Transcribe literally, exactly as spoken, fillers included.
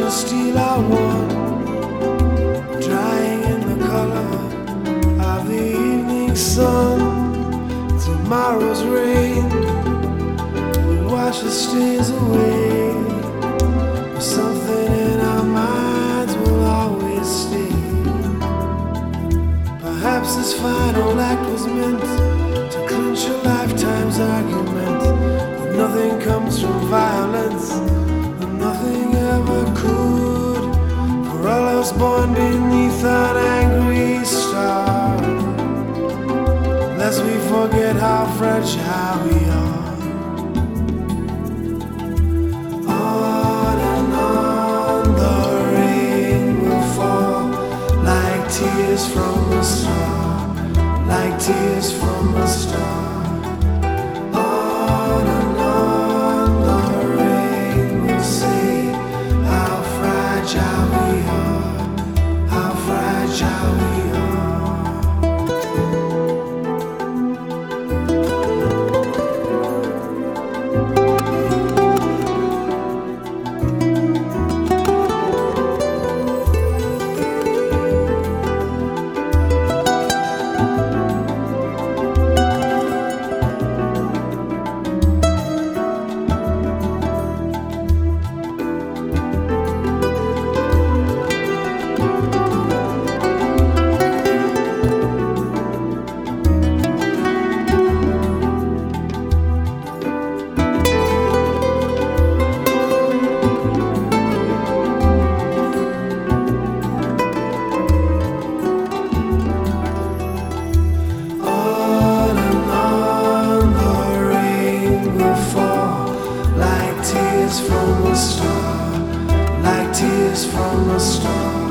precious steel I won, drying in the color of the evening sun. Tomorrow's rain will wash the stains away, but something in our minds will always stay. Perhaps this final act was meant to clinch a lifetime's argument, but nothing comes from violence, and nothing ever could. For all of us born beneath an angry star, lest we forget how fragile we are. On and on the rain will fall, like tears from a star, like tears from a star. On and on the rain will say how fragile we are, how fragile we are. Tears from a star, like tears from a star.